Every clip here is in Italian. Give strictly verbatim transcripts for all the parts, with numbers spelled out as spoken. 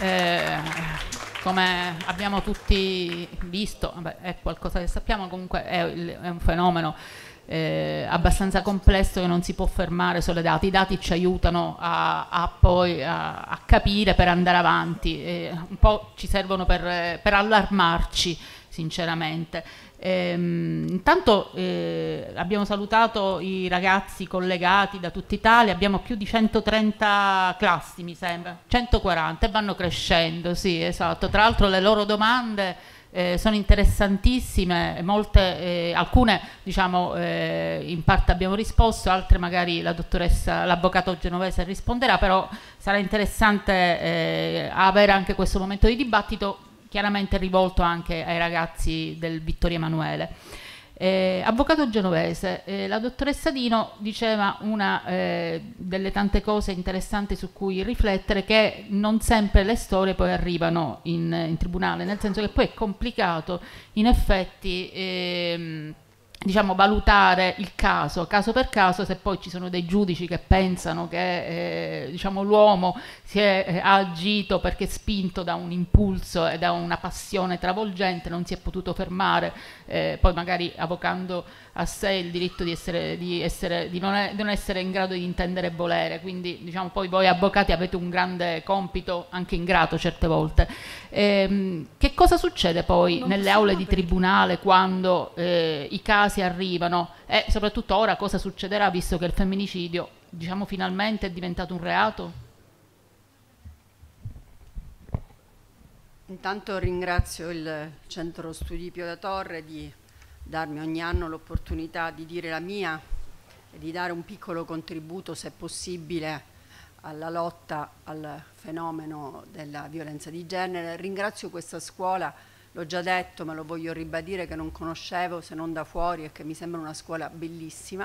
Eh, come abbiamo tutti visto, vabbè, è qualcosa che sappiamo, comunque è, è un fenomeno eh, abbastanza complesso che non si può fermare solo ai dati. I dati ci aiutano a, a poi a, a capire per andare avanti, eh, un po' ci servono per, per allarmarci, sinceramente. Ehm, intanto eh, abbiamo salutato i ragazzi collegati da tutta Italia, abbiamo più di centotrenta classi, mi sembra, centoquaranta, e vanno crescendo, sì, esatto. Tra l'altro le loro domande eh, sono interessantissime, molte, eh, alcune diciamo eh, in parte abbiamo risposto, altre magari la dottoressa, l'avvocato Genovese risponderà, però sarà interessante eh, avere anche questo momento di dibattito, chiaramente rivolto anche ai ragazzi del Vittorio Emanuele. Eh, avvocato Genovese, eh, la dottoressa Dino diceva una eh, delle tante cose interessanti su cui riflettere, che non sempre le storie poi arrivano in, in tribunale, nel senso che poi è complicato in effetti ehm, diciamo valutare il caso, caso per caso, se poi ci sono dei giudici che pensano che eh, diciamo l'uomo si è, eh, ha agito perché spinto da un impulso e da una passione travolgente, non si è potuto fermare, eh, poi magari avocando a sé il diritto di, essere, di, essere, di, non è, di non essere in grado di intendere e volere, quindi diciamo poi voi avvocati avete un grande compito, anche ingrato certe volte. Ehm, che cosa succede poi non nelle aule di tribunale quando eh, i casi arrivano, e soprattutto ora cosa succederà visto che il femminicidio diciamo finalmente è diventato un reato? Intanto ringrazio il Centro Studi Pio La Torre di darmi ogni anno l'opportunità di dire la mia e di dare un piccolo contributo, se possibile, alla lotta al fenomeno della violenza di genere. Ringrazio questa scuola, l'ho già detto, ma lo voglio ribadire, che non conoscevo se non da fuori e che mi sembra una scuola bellissima.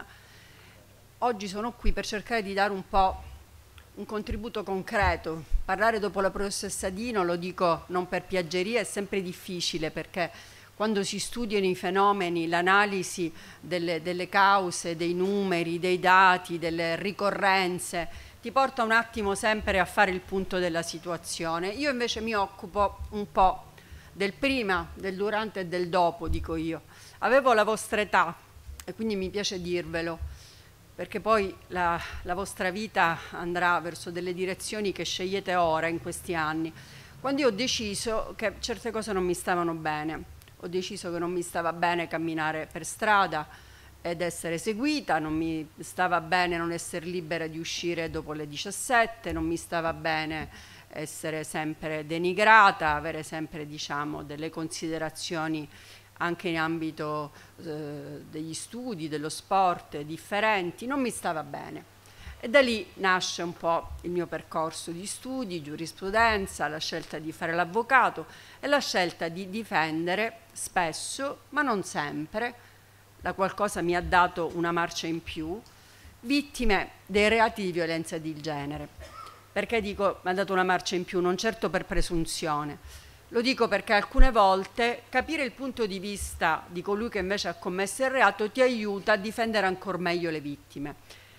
Oggi sono qui per cercare di dare un po' un contributo concreto. Parlare dopo la professoressa Dino, lo dico non per piaggeria, è sempre difficile, perché quando si studiano i fenomeni, l'analisi delle, delle cause, dei numeri, dei dati, delle ricorrenze, ti porta un attimo sempre a fare il punto della situazione. Io invece mi occupo un po' del prima, del durante e del dopo, dico io. Avevo la vostra età e quindi mi piace dirvelo, perché poi la, la vostra vita andrà verso delle direzioni che scegliete ora, in questi anni. Quando io ho deciso che certe cose non mi stavano bene, ho deciso che non mi stava bene camminare per strada ed essere seguita, non mi stava bene non essere libera di uscire dopo le diciassette, non mi stava bene essere sempre denigrata, avere sempre, diciamo, delle considerazioni anche in ambito eh, degli studi, dello sport, differenti, non mi stava bene. E da lì nasce un po' il mio percorso di studi, giurisprudenza, la scelta di fare l'avvocato e la scelta di difendere spesso, ma non sempre, la qualcosa mi ha dato una marcia in più, vittime dei reati di violenza di genere. Perché dico mi ha dato una marcia in più? Non certo per presunzione. Lo dico perché alcune volte capire il punto di vista di colui che invece ha commesso il reato ti aiuta a difendere ancora meglio le vittime.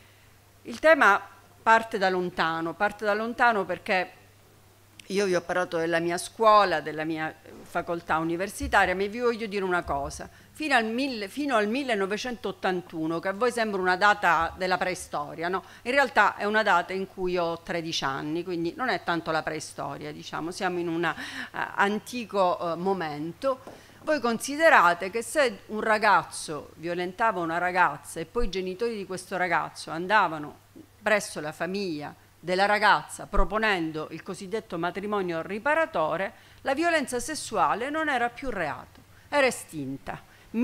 Il tema parte da lontano, parte da lontano perché io vi ho parlato della mia scuola, della mia facoltà universitaria, ma vi voglio dire una cosa. Fino al, mille, fino al millenovecentottantuno, che a voi sembra una data della preistoria, no? In realtà è una data in cui ho tredici anni, quindi non è tanto la preistoria, diciamo, siamo in un uh, antico uh, momento. Voi considerate che se un ragazzo violentava una ragazza e poi i genitori di questo ragazzo andavano presso la famiglia della ragazza proponendo il cosiddetto matrimonio riparatore, la violenza sessuale non era più reato, era estinta.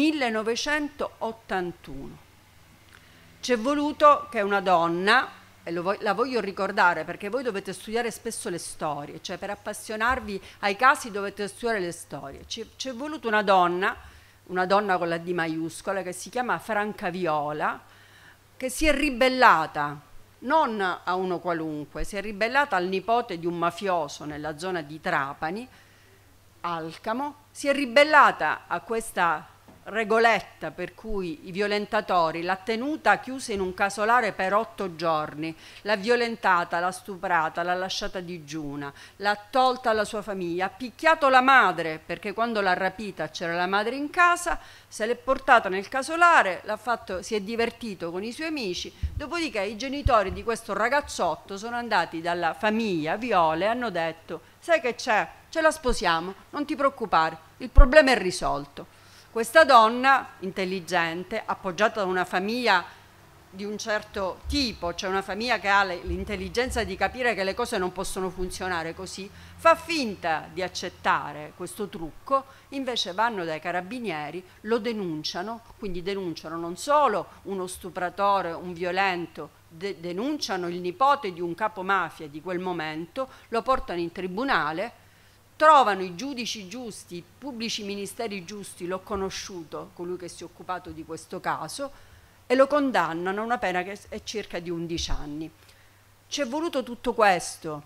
millenovecentottantuno. C'è voluto che una donna, e lo, la voglio ricordare perché voi dovete studiare spesso le storie, cioè per appassionarvi ai casi dovete studiare le storie, c'è voluto una donna, una donna con la D maiuscola, che si chiama Francaviola, che si è ribellata non a uno qualunque, si è ribellata al nipote di un mafioso nella zona di Trapani, Alcamo, si è ribellata a questa regoletta per cui i violentatori l'ha tenuta chiusa in un casolare per otto giorni, l'ha violentata, l'ha stuprata, l'ha lasciata digiuna, l'ha tolta alla sua famiglia, ha picchiato la madre perché quando l'ha rapita c'era la madre in casa, se l'è portata nel casolare, l'ha fatto, si è divertito con i suoi amici, dopodiché i genitori di questo ragazzotto sono andati dalla famiglia Viola e hanno detto: sai che c'è? Ce la sposiamo, non ti preoccupare, il problema è risolto. Questa donna intelligente, appoggiata da una famiglia di un certo tipo, cioè una famiglia che ha l'intelligenza di capire che le cose non possono funzionare così, fa finta di accettare questo trucco, invece vanno dai carabinieri, lo denunciano, quindi denunciano non solo uno stupratore, un violento, de- denunciano il nipote di un capomafia di quel momento, lo portano in tribunale, trovano i giudici giusti, i pubblici ministeri giusti, l'ho conosciuto, colui che si è occupato di questo caso, e lo condannano a una pena che è circa di undici anni. Ci è voluto tutto questo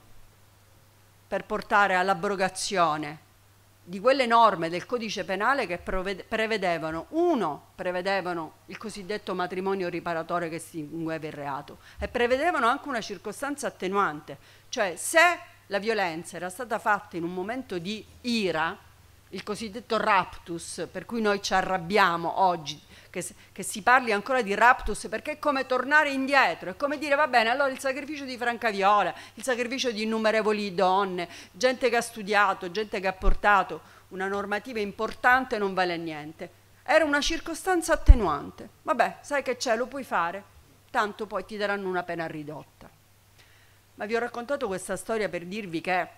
per portare all'abrogazione di quelle norme del codice penale che prevedevano, uno, prevedevano il cosiddetto matrimonio riparatore che estingueva il reato, e prevedevano anche una circostanza attenuante, cioè se la violenza era stata fatta in un momento di ira, il cosiddetto raptus, per cui noi ci arrabbiamo oggi, che, che si parli ancora di raptus, perché è come tornare indietro, è come dire va bene, allora il sacrificio di Francaviola, il sacrificio di innumerevoli donne, gente che ha studiato, gente che ha portato una normativa importante non vale niente. Era una circostanza attenuante. Vabbè, sai che c'è, lo puoi fare, tanto poi ti daranno una pena ridotta. Ma vi ho raccontato questa storia per dirvi che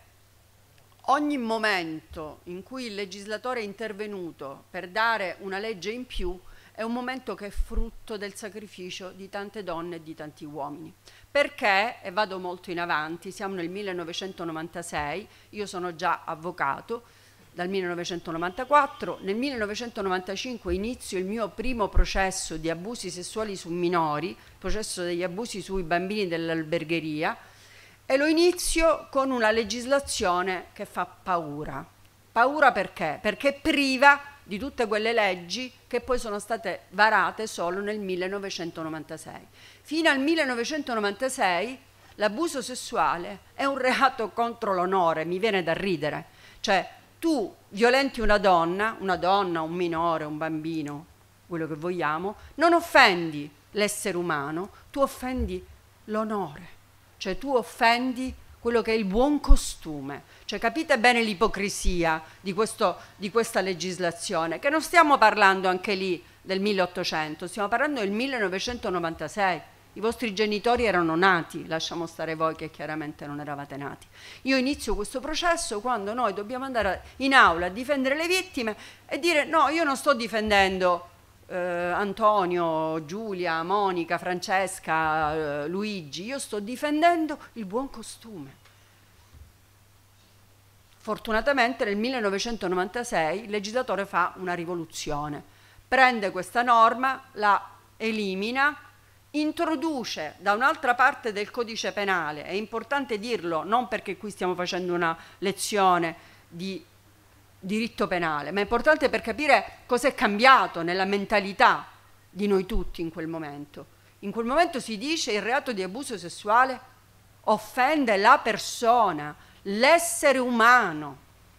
ogni momento in cui il legislatore è intervenuto per dare una legge in più è un momento che è frutto del sacrificio di tante donne e di tanti uomini. Perché, e vado molto in avanti, siamo nel millenovecentonovantasei, io sono già avvocato dal millenovecentonovantaquattro, nel millenovecentonovantacinque inizio il mio primo processo di abusi sessuali su minori, processo degli abusi sui bambini dell'albergheria, e lo inizio con una legislazione che fa paura. Paura perché? Perché priva di tutte quelle leggi che poi sono state varate solo nel millenovecentonovantasei. Fino al millenovecentonovantasei l'abuso sessuale è un reato contro l'onore, mi viene da ridere. Cioè tu violenti una donna, una donna, un minore, un bambino, quello che vogliamo, non offendi l'essere umano, tu offendi l'onore. Cioè tu offendi quello che è il buon costume. Cioè capite bene l'ipocrisia di, questo, di questa legislazione, che non stiamo parlando anche lì del milleottocento, stiamo parlando del millenovecentonovantasei. I vostri genitori erano nati, lasciamo stare voi che chiaramente non eravate nati. Io inizio questo processo quando noi dobbiamo andare in aula a difendere le vittime e dire no, io non sto difendendo Eh, Antonio, Giulia, Monica, Francesca, eh, Luigi, io sto difendendo il buon costume. Fortunatamente nel millenovecentonovantasei il legislatore fa una rivoluzione, prende questa norma, la elimina, introduce da un'altra parte del codice penale, è importante dirlo, non perché qui stiamo facendo una lezione di diritto penale, ma è importante per capire cosa è cambiato nella mentalità di noi tutti in quel momento. In quel momento si dice il reato di abuso sessuale offende la persona, l'essere umano,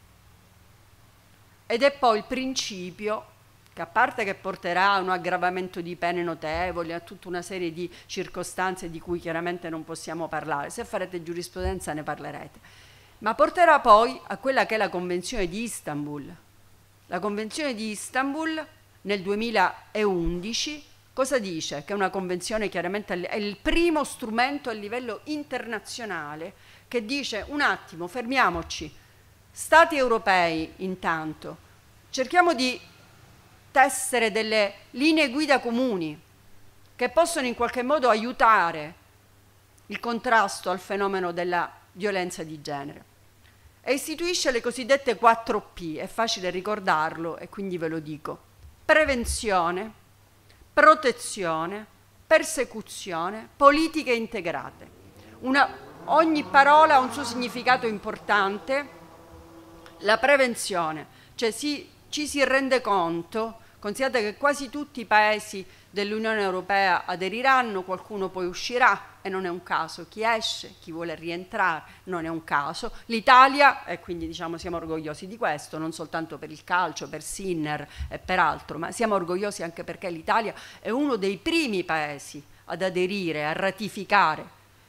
ed è poi il principio che, a parte che porterà a un aggravamento di pene notevoli, a tutta una serie di circostanze di cui chiaramente non possiamo parlare, se farete giurisprudenza ne parlerete, ma porterà poi a quella che è la Convenzione di Istanbul. La Convenzione di Istanbul nel duemilaundici cosa dice? Che è una convenzione chiaramente è il primo strumento a livello internazionale che dice un attimo, fermiamoci, Stati europei intanto, cerchiamo di tessere delle linee guida comuni che possono in qualche modo aiutare il contrasto al fenomeno della violenza di genere. E istituisce le cosiddette quattro P, è facile ricordarlo e quindi ve lo dico: prevenzione, protezione, persecuzione, politiche integrate. Una, ogni parola ha un suo significato importante. La prevenzione, cioè si, ci si rende conto Considerate che quasi tutti i paesi dell'Unione Europea aderiranno, qualcuno poi uscirà e non è un caso, chi esce, chi vuole rientrare non è un caso. L'Italia, e quindi diciamo siamo orgogliosi di questo, non soltanto per il calcio, per Sinner e per altro, ma siamo orgogliosi anche perché l'Italia è uno dei primi paesi ad aderire, a ratificare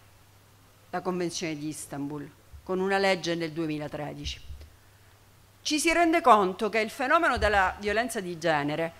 la Convenzione di Istanbul con una legge nel duemilatredici. Ci si rende conto che il fenomeno della violenza di genere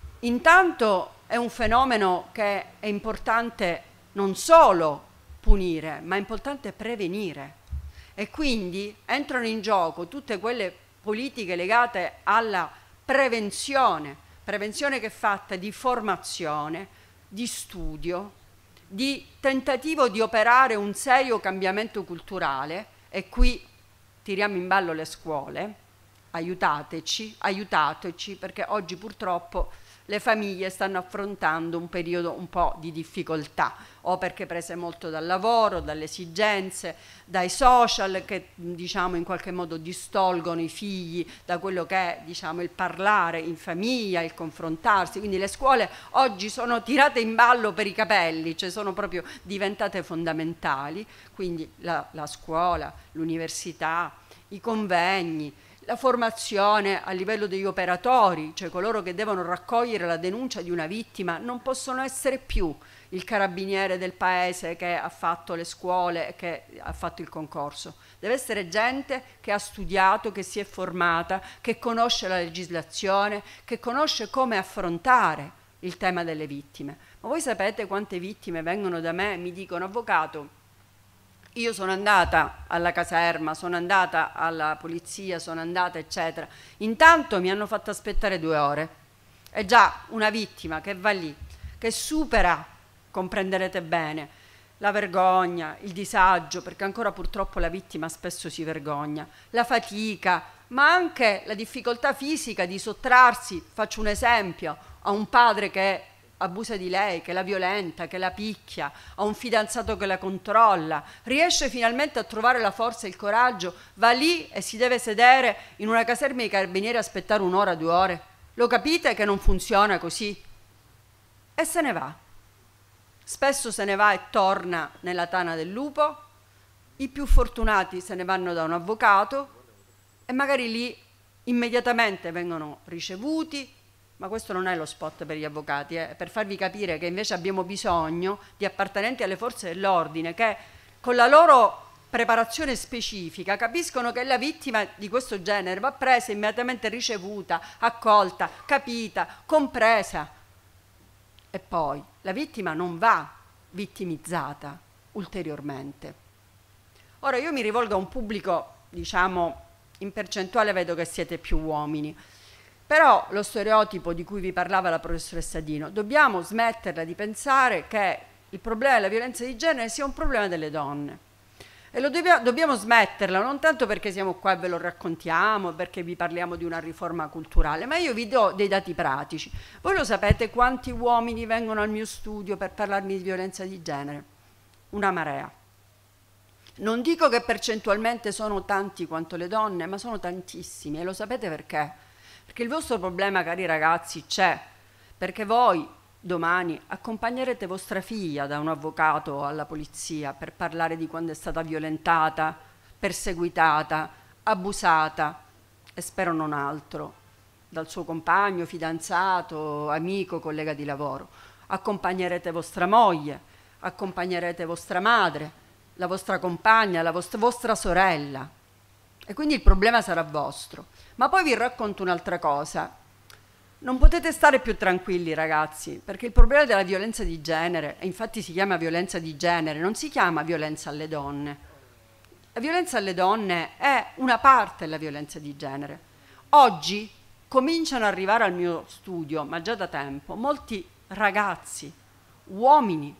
intanto è un fenomeno che è importante non solo punire, ma è importante prevenire, e quindi entrano in gioco tutte quelle politiche legate alla prevenzione, prevenzione che è fatta di formazione, di studio, di tentativo di operare un serio cambiamento culturale, e qui tiriamo in ballo le scuole. Aiutateci, aiutateci, perché oggi purtroppo le famiglie stanno affrontando un periodo un po' di difficoltà, o perché prese molto dal lavoro, dalle esigenze, dai social che diciamo in qualche modo distolgono i figli da quello che è diciamo il parlare in famiglia, il confrontarsi. Quindi le scuole oggi sono tirate in ballo per i capelli, cioè sono proprio diventate fondamentali. Quindi la, la scuola, l'università, i convegni, la formazione a livello degli operatori, cioè coloro che devono raccogliere la denuncia di una vittima, non possono essere più il carabiniere del paese che ha fatto le scuole e che ha fatto il concorso. Deve essere gente che ha studiato, che si è formata, che conosce la legislazione, che conosce come affrontare il tema delle vittime. Ma voi sapete quante vittime vengono da me e mi dicono: avvocato, io sono andata alla caserma, sono andata alla polizia, sono andata eccetera. Intanto mi hanno fatto aspettare due ore. È già una vittima che va lì, che supera, comprenderete bene, la vergogna, il disagio, perché ancora purtroppo la vittima spesso si vergogna, la fatica, ma anche la difficoltà fisica di sottrarsi, faccio un esempio, a un padre che abusa di lei, che la violenta, che la picchia, ha un fidanzato che la controlla, riesce finalmente a trovare la forza e il coraggio, va lì e si deve sedere in una caserma di carabinieri a aspettare un'ora, due ore. Lo capite che non funziona così? E se ne va. Spesso se ne va e torna nella tana del lupo, i più fortunati se ne vanno da un avvocato e magari lì immediatamente vengono ricevuti. Ma questo non è lo spot per gli avvocati, è eh, per farvi capire che invece abbiamo bisogno di appartenenti alle forze dell'ordine che con la loro preparazione specifica capiscono che la vittima di questo genere va presa, immediatamente ricevuta, accolta, capita, compresa. E poi la vittima non va vittimizzata ulteriormente. Ora io mi rivolgo a un pubblico, diciamo, in percentuale vedo che siete più uomini. Però lo stereotipo di cui vi parlava la professoressa Dino, dobbiamo smetterla di pensare che il problema della violenza di genere sia un problema delle donne. E lo dobbiamo, dobbiamo smetterla, non tanto perché siamo qua e ve lo raccontiamo, perché vi parliamo di una riforma culturale, ma io vi do dei dati pratici. Voi lo sapete quanti uomini vengono al mio studio per parlarmi di violenza di genere? Una marea. Non dico che percentualmente sono tanti quanto le donne, ma sono tantissimi. E lo sapete perché? Perché il vostro problema, cari ragazzi, c'è, perché voi domani accompagnerete vostra figlia da un avvocato alla polizia per parlare di quando è stata violentata, perseguitata, abusata e spero non altro, dal suo compagno, fidanzato, amico, collega di lavoro. Accompagnerete vostra moglie, accompagnerete vostra madre, la vostra compagna, la vostra, vostra sorella. E quindi il problema sarà vostro. Ma poi vi racconto un'altra cosa. Non potete stare più tranquilli, ragazzi, perché il problema della violenza di genere, e infatti si chiama violenza di genere, non si chiama violenza alle donne. La violenza alle donne è una parte della violenza di genere. Oggi cominciano ad arrivare al mio studio, ma già da tempo, molti ragazzi, uomini,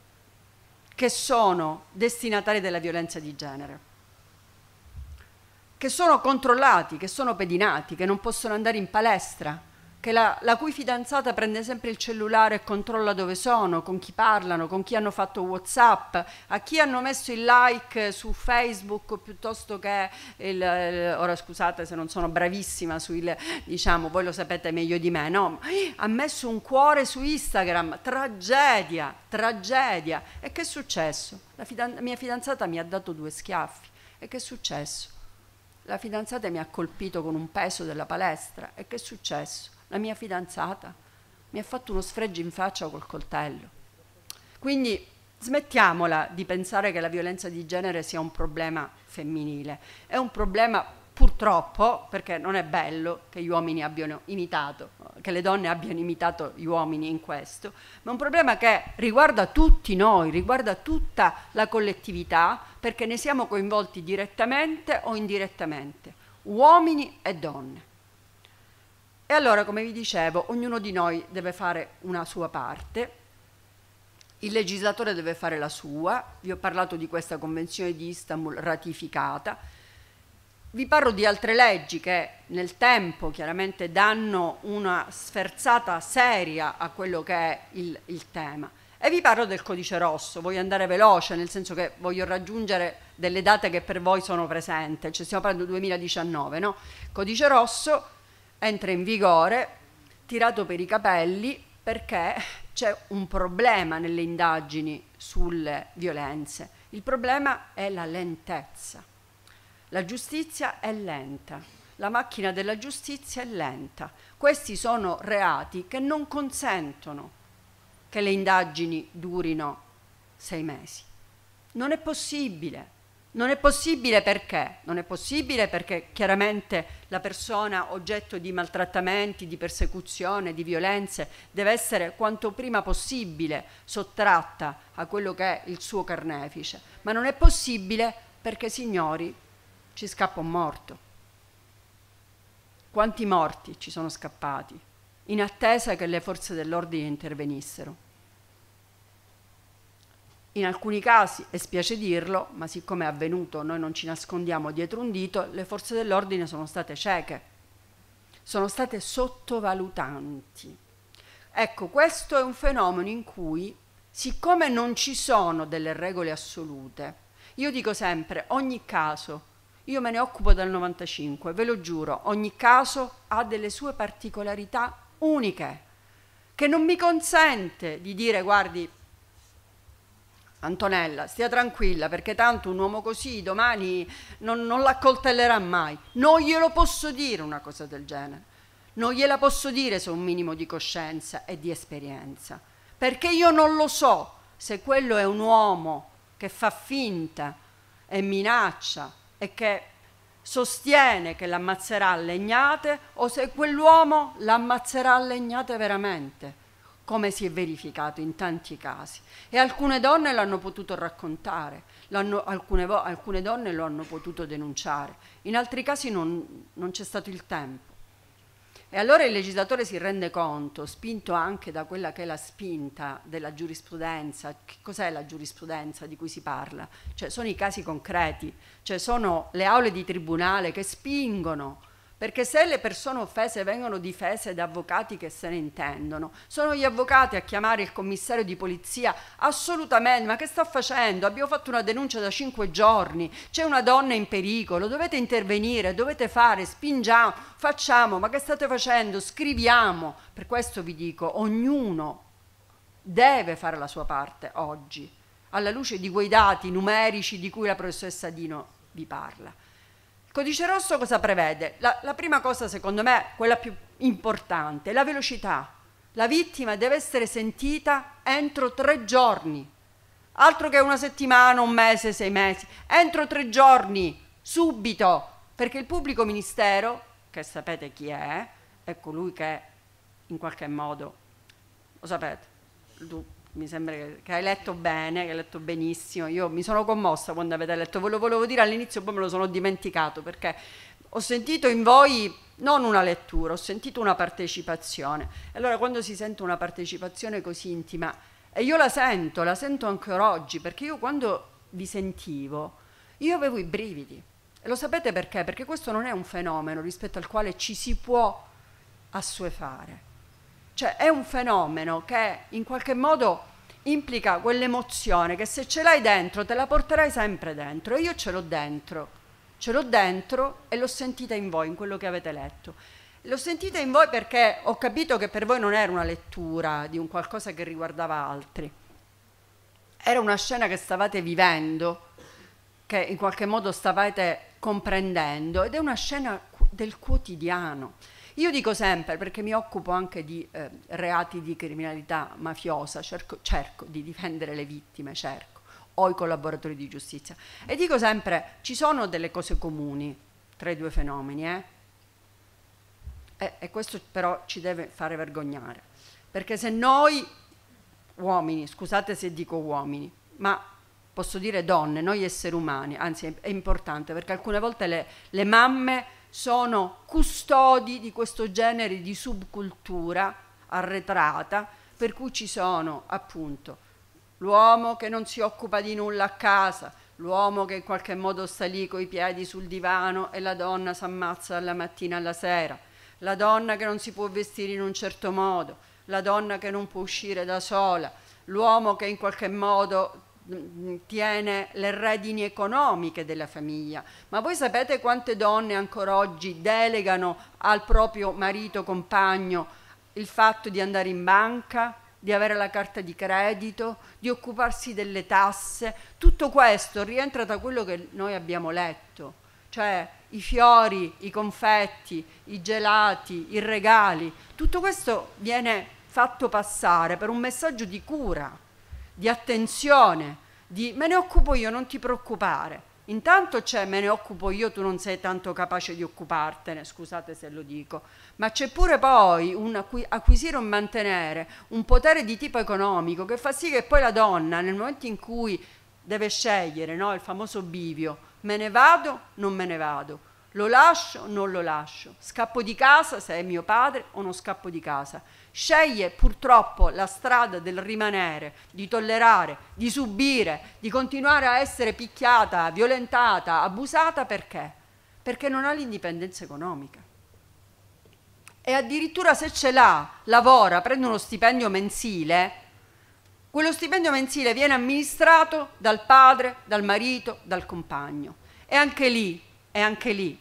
che sono destinatari della violenza di genere, che sono controllati, che sono pedinati, che non possono andare in palestra, che la, la cui fidanzata prende sempre il cellulare e controlla dove sono, con chi parlano, con chi hanno fatto WhatsApp, a chi hanno messo il like su Facebook piuttosto che il, il ora scusate se non sono bravissima sul, diciamo, voi lo sapete meglio di me, no? Ha messo un cuore su Instagram, tragedia, tragedia. E che è successo? La fidan- mia fidanzata mi ha dato due schiaffi. E che è successo? La fidanzata mi ha colpito con un peso della palestra. E che è successo? La mia fidanzata mi ha fatto uno sfregio in faccia col coltello. Quindi smettiamola di pensare che la violenza di genere sia un problema femminile. È un problema, purtroppo, perché non è bello che gli uomini abbiano imitato, che le donne abbiano imitato gli uomini in questo, ma è un problema che riguarda tutti noi, riguarda tutta la collettività, perché ne siamo coinvolti direttamente o indirettamente, uomini e donne. E allora, come vi dicevo, ognuno di noi deve fare una sua parte, il legislatore deve fare la sua. Vi ho parlato di questa Convenzione di Istanbul ratificata, vi parlo di altre leggi che nel tempo chiaramente danno una sferzata seria a quello che è il, il tema, e vi parlo del codice rosso. Voglio andare veloce, nel senso che voglio raggiungere delle date che per voi sono presenti, cioè stiamo parlando del duemiladiciannove, no? Codice rosso entra in vigore, tirato per i capelli, perché c'è un problema nelle indagini sulle violenze. Il problema è la lentezza. La giustizia è lenta, la macchina della giustizia è lenta. Questi sono reati che non consentono che le indagini durino sei mesi. Non è possibile. Non è possibile perché? Non è possibile perché chiaramente la persona oggetto di maltrattamenti, di persecuzione, di violenze deve essere quanto prima possibile sottratta a quello che è il suo carnefice, ma non è possibile perché, signori, ci scappa un morto. Quanti morti ci sono scappati in attesa che le forze dell'ordine intervenissero? In alcuni casi, e spiace dirlo, ma siccome è avvenuto, noi non ci nascondiamo dietro un dito, le forze dell'ordine sono state cieche, sono state sottovalutanti. Ecco, questo è un fenomeno in cui, siccome non ci sono delle regole assolute, io dico sempre, ogni caso, io me ne occupo dal novantacinque, ve lo giuro, ogni caso ha delle sue particolarità uniche, che non mi consente di dire, guardi, Antonella, stia tranquilla, perché tanto un uomo così domani non, non l'accoltellerà mai. Non glielo posso dire una cosa del genere. Non gliela posso dire se ho un minimo di coscienza e di esperienza. Perché io non lo so se quello è un uomo che fa finta e minaccia e che sostiene che l'ammazzerà a legnate o se quell'uomo l'ammazzerà a legnate veramente, come si è verificato in tanti casi. E alcune donne l'hanno potuto raccontare, l'hanno, alcune, alcune donne lo hanno potuto denunciare, in altri casi non, non c'è stato il tempo. E allora il legislatore si rende conto, spinto anche da quella che è la spinta della giurisprudenza. Che cos'è la giurisprudenza di cui si parla? Cioè sono i casi concreti, cioè sono le aule di tribunale che spingono, perché se le persone offese vengono difese da avvocati che se ne intendono, sono gli avvocati a chiamare il commissario di polizia, assolutamente, ma che sta facendo? Abbiamo fatto una denuncia da cinque giorni, c'è una donna in pericolo, dovete intervenire, dovete fare, spingiamo, facciamo, ma che state facendo? Scriviamo. Per questo vi dico, ognuno deve fare la sua parte oggi, alla luce di quei dati numerici di cui la professoressa Dino vi parla. Il codice rosso cosa prevede? La, la prima cosa, secondo me, quella più importante, la velocità. La vittima deve essere sentita entro tre giorni, altro che una settimana, un mese, sei mesi, entro tre giorni, subito, perché il pubblico ministero, che sapete chi è, è colui che in qualche modo, lo sapete, tu, mi sembra che, che hai letto bene, che hai letto benissimo. Io mi sono commossa quando avete letto, ve lo volevo dire all'inizio, poi me lo sono dimenticato, perché ho sentito in voi non una lettura, ho sentito una partecipazione. E allora quando si sente una partecipazione così intima, e io la sento, la sento ancora oggi, perché io quando vi sentivo, io avevo i brividi. E lo sapete perché? Perché questo non è un fenomeno rispetto al quale ci si può assuefare. Cioè è un fenomeno che in qualche modo implica quell'emozione che se ce l'hai dentro te la porterai sempre dentro, e io ce l'ho dentro, ce l'ho dentro e l'ho sentita in voi, in quello che avete letto. L'ho sentita in voi perché ho capito che per voi non era una lettura di un qualcosa che riguardava altri, era una scena che stavate vivendo, che in qualche modo stavate comprendendo, ed è una scena del quotidiano. Io dico sempre, perché mi occupo anche di eh, reati di criminalità mafiosa, cerco, cerco di difendere le vittime, cerco, o i collaboratori di giustizia, e dico sempre, ci sono delle cose comuni tra i due fenomeni, eh? E, e questo però ci deve fare vergognare, perché se noi uomini, scusate se dico uomini, ma posso dire donne, noi esseri umani, anzi è, è importante, perché alcune volte le, le mamme sono custodi di questo genere di subcultura arretrata, per cui ci sono appunto l'uomo che non si occupa di nulla a casa, l'uomo che in qualche modo sta lì coi piedi sul divano e la donna si ammazza dalla mattina alla sera, la donna che non si può vestire in un certo modo, la donna che non può uscire da sola, l'uomo che in qualche modo tiene le redini economiche della famiglia. Ma voi sapete quante donne ancora oggi delegano al proprio marito compagno il fatto di andare in banca, di avere la carta di credito, di occuparsi delle tasse? Tutto questo rientra da quello che noi abbiamo letto, cioè i fiori, i confetti, i gelati, i regali. Tutto questo viene fatto passare per un messaggio di cura, di attenzione, di me ne occupo io, non ti preoccupare. Intanto c'è me ne occupo io, tu non sei tanto capace di occupartene, scusate se lo dico, ma c'è pure poi un acqu- acquisire o mantenere un potere di tipo economico che fa sì che poi la donna, nel momento in cui deve scegliere, no, il famoso bivio, me ne vado, non me ne vado, lo lascio o non lo lascio, scappo di casa se è mio padre o non scappo di casa, sceglie purtroppo la strada del rimanere, di tollerare, di subire, di continuare a essere picchiata, violentata, abusata. Perché? Perché non ha l'indipendenza economica. E addirittura se ce l'ha, lavora, prende uno stipendio mensile, quello stipendio mensile viene amministrato dal padre, dal marito, dal compagno. E anche lì, e anche lì,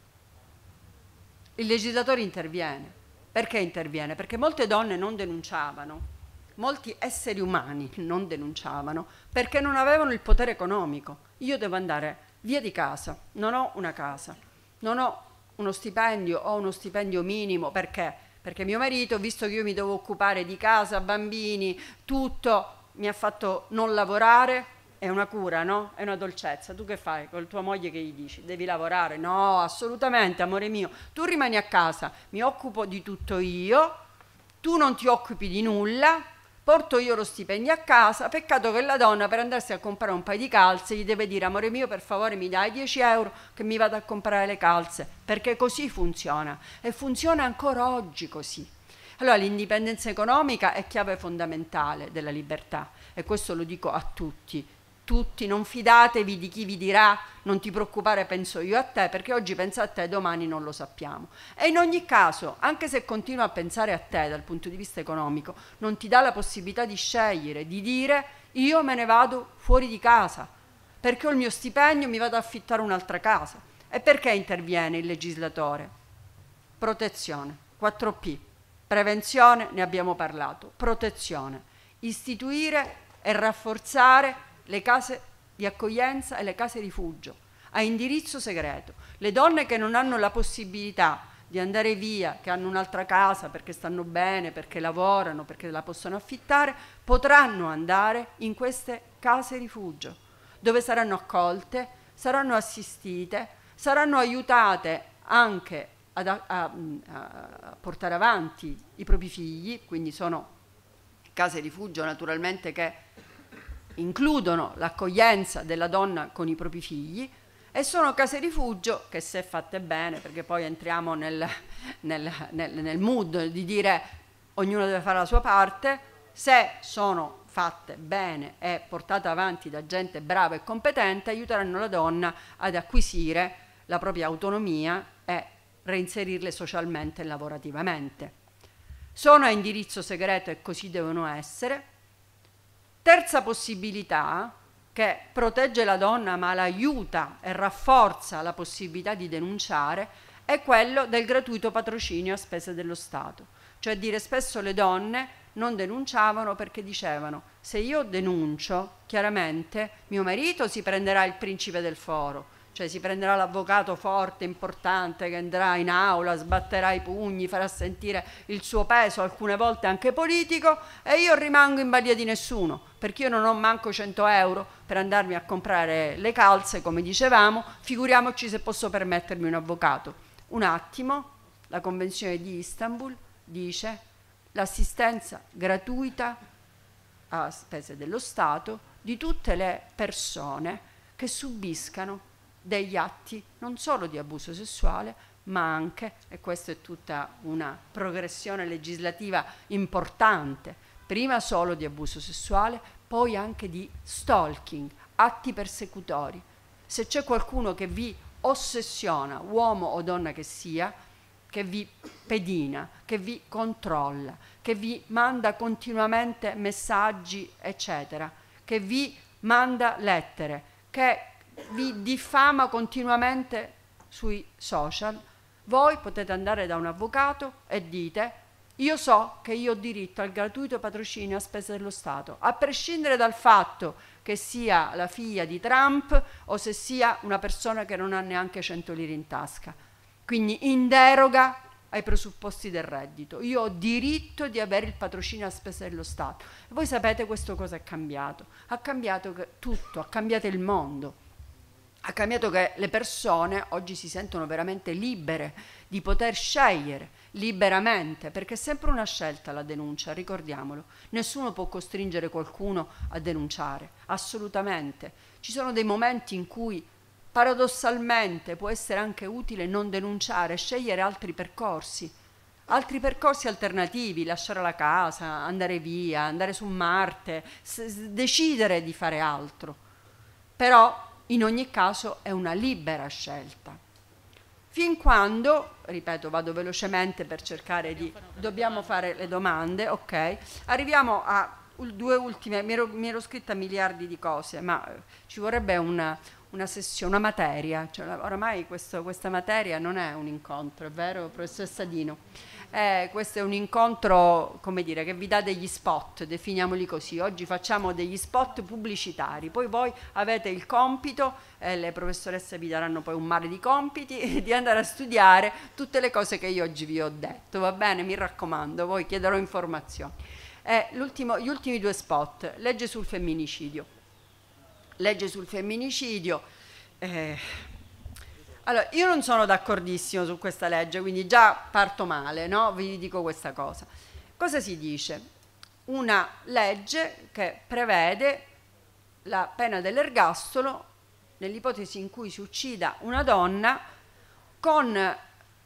il legislatore interviene. Perché interviene? Perché molte donne non denunciavano, molti esseri umani non denunciavano, perché non avevano il potere economico. Io devo andare via di casa, non ho una casa, non ho uno stipendio, ho uno stipendio minimo. Perché? Perché mio marito, visto che io mi devo occupare di casa, bambini, tutto, mi ha fatto non lavorare. È una cura, no? È una dolcezza. Tu che fai con tua moglie, che gli dici? Devi lavorare? No, assolutamente, amore mio. Tu rimani a casa, mi occupo di tutto io, tu non ti occupi di nulla, porto io lo stipendio a casa. Peccato che la donna, per andarsi a comprare un paio di calze, gli deve dire: amore mio, per favore mi dai dieci euro che mi vado a comprare le calze. Perché così funziona, e funziona ancora oggi così. Allora l'indipendenza economica è chiave fondamentale della libertà, e questo lo dico a tutti. Tutti, non fidatevi di chi vi dirà non ti preoccupare, penso io a te, perché oggi pensa a te, domani non lo sappiamo. E in ogni caso, anche se continua a pensare a te dal punto di vista economico, non ti dà la possibilità di scegliere, di dire: io me ne vado fuori di casa, perché ho il mio stipendio, mi vado ad affittare un'altra casa. E perché interviene il legislatore? Protezione, quattro P, prevenzione, ne abbiamo parlato, protezione, istituire e rafforzare le case di accoglienza e le case rifugio a indirizzo segreto. Le donne che non hanno la possibilità di andare via, che hanno un'altra casa perché stanno bene, perché lavorano, perché la possono affittare, potranno andare in queste case rifugio, dove saranno accolte, saranno assistite, saranno aiutate anche ad, a, a, a portare avanti i propri figli. Quindi sono case rifugio naturalmente che includono l'accoglienza della donna con i propri figli, e sono case rifugio che, se fatte bene, perché poi entriamo nel, nel, nel, nel mood di dire ognuno deve fare la sua parte, se sono fatte bene e portate avanti da gente brava e competente, aiuteranno la donna ad acquisire la propria autonomia e reinserirle socialmente e lavorativamente. Sono a indirizzo segreto e così devono essere. Terza possibilità, che protegge la donna ma l'aiuta e rafforza la possibilità di denunciare, è quello del gratuito patrocinio a spese dello Stato. Cioè dire, spesso le donne non denunciavano perché dicevano: se io denuncio, chiaramente mio marito si prenderà il principe del foro, cioè si prenderà l'avvocato forte, importante, che andrà in aula, sbatterà i pugni, farà sentire il suo peso, alcune volte anche politico, e io rimango in balia di nessuno, perché io non ho manco cento euro per andarmi a comprare le calze, come dicevamo, figuriamoci se posso permettermi un avvocato. Un attimo, la Convenzione di Istanbul dice l'assistenza gratuita a spese dello Stato di tutte le persone che subiscano degli atti non solo di abuso sessuale, ma anche, e questa è tutta una progressione legislativa importante, prima solo di abuso sessuale, poi anche di stalking, atti persecutori. Se c'è qualcuno che vi ossessiona, uomo o donna che sia, che vi pedina, che vi controlla, che vi manda continuamente messaggi, eccetera, che vi manda lettere, che vi diffama continuamente sui social, voi potete andare da un avvocato e dite: io so che io ho diritto al gratuito patrocinio a spese dello Stato, a prescindere dal fatto che sia la figlia di Trump o se sia una persona che non ha neanche cento lire in tasca. Quindi in deroga ai presupposti del reddito. Io ho diritto di avere il patrocinio a spese dello Stato. E voi sapete questo cosa è cambiato? Ha cambiato tutto, ha cambiato il mondo. Ha cambiato che le persone oggi si sentono veramente libere di poter scegliere liberamente, perché è sempre una scelta la denuncia, ricordiamolo. Nessuno può costringere qualcuno a denunciare, assolutamente. Ci sono dei momenti in cui paradossalmente può essere anche utile non denunciare, scegliere altri percorsi, altri percorsi alternativi, lasciare la casa, andare via, andare su Marte, s- decidere di fare altro. Però in ogni caso è una libera scelta. Fin quando, ripeto, vado velocemente per cercare di... Dobbiamo fare le domande, ok? Arriviamo a due ultime, mi ero, mi ero scritta miliardi di cose, ma ci vorrebbe una, una sessione, una materia. Cioè, oramai questo, questa materia non è un incontro, è vero, professoressa Dino? Eh, questo è un incontro, come dire, che vi dà degli spot, definiamoli così. Oggi facciamo degli spot pubblicitari, poi voi avete il compito, eh, le professoresse vi daranno poi un mare di compiti, di andare a studiare tutte le cose che io oggi vi ho detto, va bene? Mi raccomando, voi chiederò informazioni. Eh, l'ultimo, gli ultimi due spot, legge sul femminicidio. Legge sul femminicidio... Eh, Allora, io non sono d'accordissimo su questa legge, quindi già parto male, no? Vi dico questa cosa. Cosa si dice? Una legge che prevede la pena dell'ergastolo nell'ipotesi in cui si uccida una donna con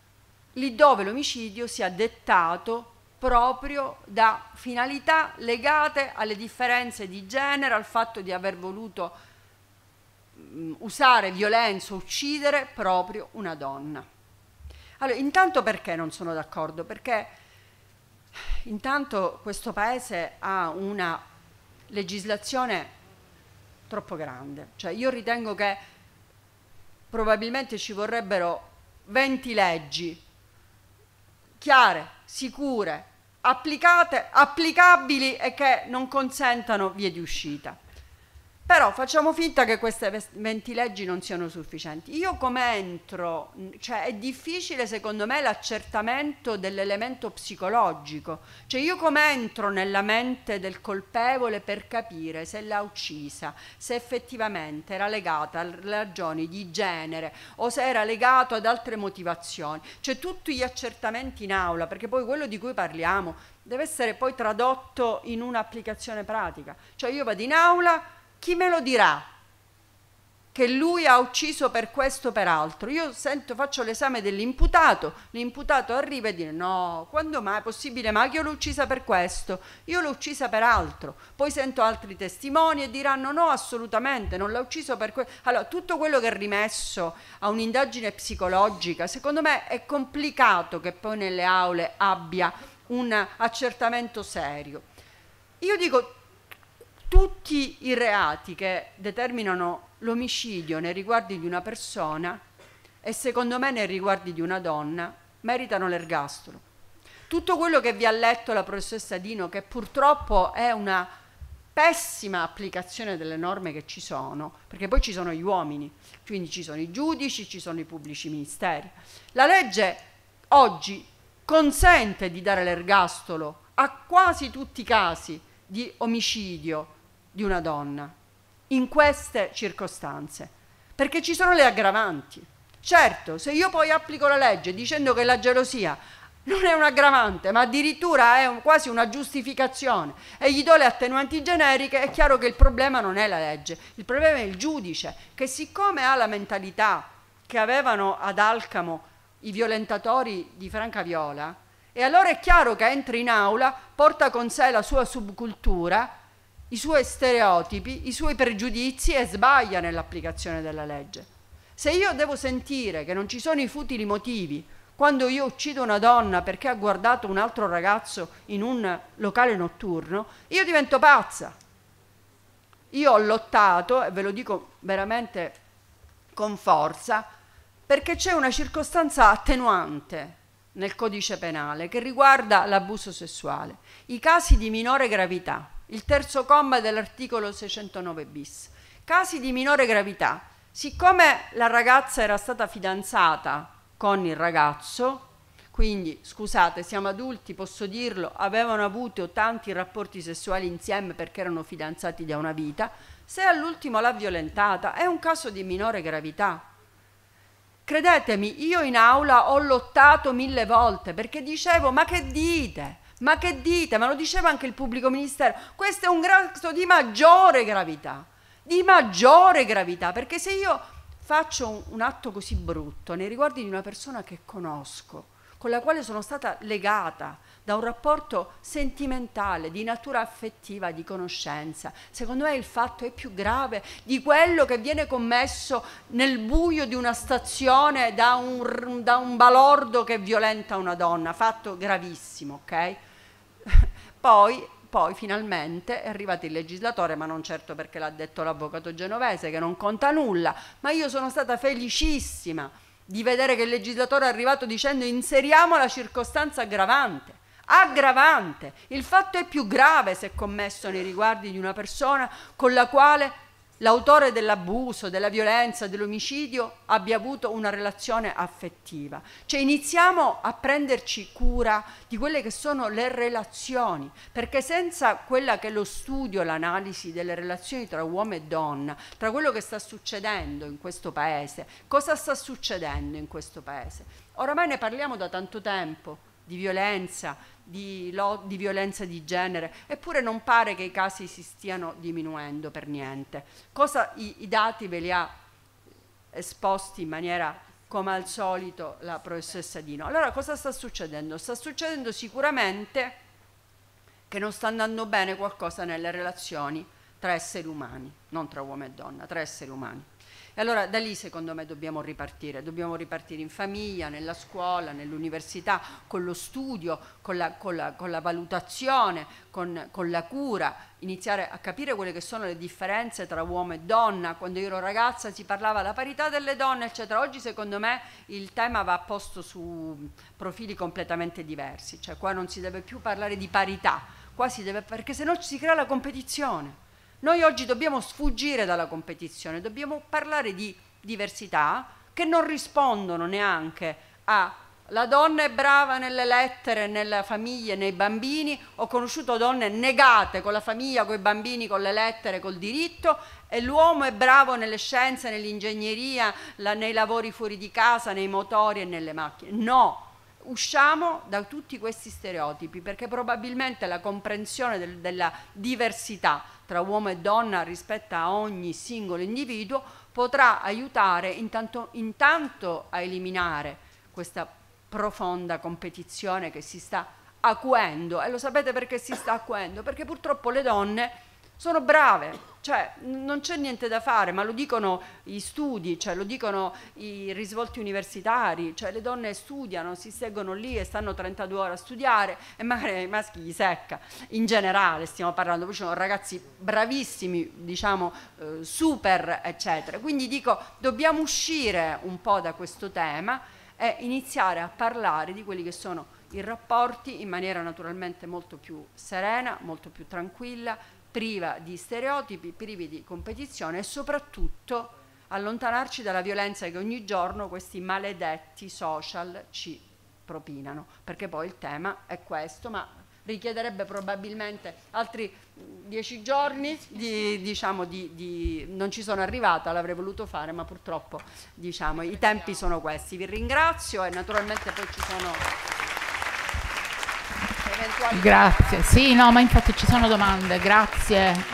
lì dove l'omicidio sia dettato proprio da finalità legate alle differenze di genere, al fatto di aver voluto usare violenza, uccidere proprio una donna. Allora, intanto perché non sono d'accordo? Perché intanto questo paese ha una legislazione troppo grande. Cioè io ritengo che probabilmente ci vorrebbero venti leggi chiare, sicure, applicate, applicabili e che non consentano vie di uscita. Però facciamo finta che queste venti leggi non siano sufficienti. Io come entro, cioè è difficile secondo me l'accertamento dell'elemento psicologico, cioè io come entro nella mente del colpevole per capire se l'ha uccisa, se effettivamente era legata a ragioni di genere o se era legato ad altre motivazioni, cioè tutti gli accertamenti in aula, perché poi quello di cui parliamo deve essere poi tradotto in un'applicazione pratica, cioè io vado in aula. Chi me lo dirà che lui ha ucciso per questo o per altro. Io sento, faccio l'esame dell'imputato, l'imputato arriva e dice no, quando mai è possibile, ma io l'ho uccisa per questo, io l'ho uccisa per altro. Poi sento altri testimoni e diranno no, assolutamente, non l'ha ucciso per questo. Allora, tutto quello che è rimesso a un'indagine psicologica, secondo me è complicato che poi nelle aule abbia un accertamento serio. Io dico, tutti i reati che determinano l'omicidio nei riguardi di una persona e secondo me nei riguardi di una donna meritano l'ergastolo. Tutto quello che vi ha letto la professoressa Dino, che purtroppo è una pessima applicazione delle norme che ci sono, perché poi ci sono gli uomini, quindi ci sono i giudici, ci sono i pubblici ministeri. La legge oggi consente di dare l'ergastolo a quasi tutti i casi di omicidio di una donna in queste circostanze, perché ci sono le aggravanti. Certo, se io poi applico la legge dicendo che la gelosia non è un aggravante, ma addirittura è un, quasi una giustificazione, e gli do le attenuanti generiche, è chiaro che il problema non è la legge, il problema è il giudice, che siccome ha la mentalità che avevano ad Alcamo i violentatori di Francaviola, e allora è chiaro che entra in aula, porta con sé la sua subcultura, i suoi stereotipi, i suoi pregiudizi e sbaglia nell'applicazione della legge. Se io devo sentire che non ci sono i futili motivi quando io uccido una donna perché ha guardato un altro ragazzo in un locale notturno, io divento pazza. Io ho lottato, e ve lo dico veramente con forza, perché c'è una circostanza attenuante nel codice penale che riguarda l'abuso sessuale, i casi di minore gravità. Il terzo comma dell'articolo seicentonove bis. Casi di minore gravità. Siccome la ragazza era stata fidanzata con il ragazzo, quindi, scusate, siamo adulti, posso dirlo, avevano avuto tanti rapporti sessuali insieme perché erano fidanzati da una vita, se all'ultimo l'ha violentata, è un caso di minore gravità. Credetemi, io in aula ho lottato mille volte perché dicevo, ma che dite? Ma che dite? Ma lo diceva anche il pubblico ministero. Questo è un caso di maggiore gravità, di maggiore gravità, perché se io faccio un, un atto così brutto nei riguardi di una persona che conosco, con la quale sono stata legata da un rapporto sentimentale, di natura affettiva, di conoscenza, secondo me il fatto è più grave di quello che viene commesso nel buio di una stazione da un, da un balordo che violenta una donna, fatto gravissimo, ok? Poi, poi finalmente è arrivato il legislatore, ma non certo perché l'ha detto l'avvocato genovese, che non conta nulla, ma io sono stata felicissima di vedere che il legislatore è arrivato dicendo inseriamo la circostanza aggravante. Aggravante! Il fatto è più grave se commesso nei riguardi di una persona con la quale l'autore dell'abuso, della violenza, dell'omicidio abbia avuto una relazione affettiva. Cioè iniziamo a prenderci cura di quelle che sono le relazioni, perché senza quella che è lo studio, l'analisi delle relazioni tra uomo e donna, tra quello che sta succedendo in questo paese, cosa sta succedendo in questo paese? Oramai ne parliamo da tanto tempo, di violenza, di, lo, di violenza di genere, eppure non pare che i casi si stiano diminuendo per niente. Cosa, i, i dati ve li ha esposti in maniera, come al solito, la professoressa Dino. Allora cosa sta succedendo? Sta succedendo sicuramente che non sta andando bene qualcosa nelle relazioni tra esseri umani, non tra uomo e donna, tra esseri umani. E allora da lì secondo me dobbiamo ripartire, dobbiamo ripartire in famiglia, nella scuola, nell'università, con lo studio, con la, con la, con la valutazione, con, con la cura, iniziare a capire quelle che sono le differenze tra uomo e donna. Quando io ero ragazza si parlava della parità delle donne, eccetera. Oggi secondo me il tema va posto su profili completamente diversi, cioè qua non si deve più parlare di parità, qua si deve, perché sennò ci si crea la competizione. Noi oggi dobbiamo sfuggire dalla competizione, dobbiamo parlare di diversità che non rispondono neanche a la donna è brava nelle lettere, nella famiglia, nei bambini. Ho conosciuto donne negate con la famiglia, con i bambini, con le lettere, col diritto, e l'uomo è bravo nelle scienze, nell'ingegneria, la, nei lavori fuori di casa, nei motori e nelle macchine. No! Usciamo da tutti questi stereotipi, perché probabilmente la comprensione del, della diversità tra uomo e donna rispetto a ogni singolo individuo potrà aiutare intanto, intanto a eliminare questa profonda competizione che si sta acuendo. E lo sapete perché si sta acuendo? Perché purtroppo le donne sono brave, cioè non c'è niente da fare, ma lo dicono gli studi, cioè lo dicono i risvolti universitari, cioè le donne studiano, si seguono lì e stanno trentadue ore a studiare e magari ai maschi gli secca. In generale stiamo parlando, poi ci sono ragazzi bravissimi, diciamo eh, super eccetera. Quindi dico, dobbiamo uscire un po' da questo tema e iniziare a parlare di quelli che sono i rapporti in maniera naturalmente molto più serena, molto più tranquilla, priva di stereotipi, privi di competizione e soprattutto allontanarci dalla violenza che ogni giorno questi maledetti social ci propinano, perché poi il tema è questo, ma richiederebbe probabilmente altri dieci giorni di, diciamo, di, di non ci sono arrivata, l'avrei voluto fare, ma purtroppo diciamo, i tempi sono questi. Vi ringrazio e naturalmente poi ci sono Grazie, sì, no, ma infatti ci sono domande, grazie.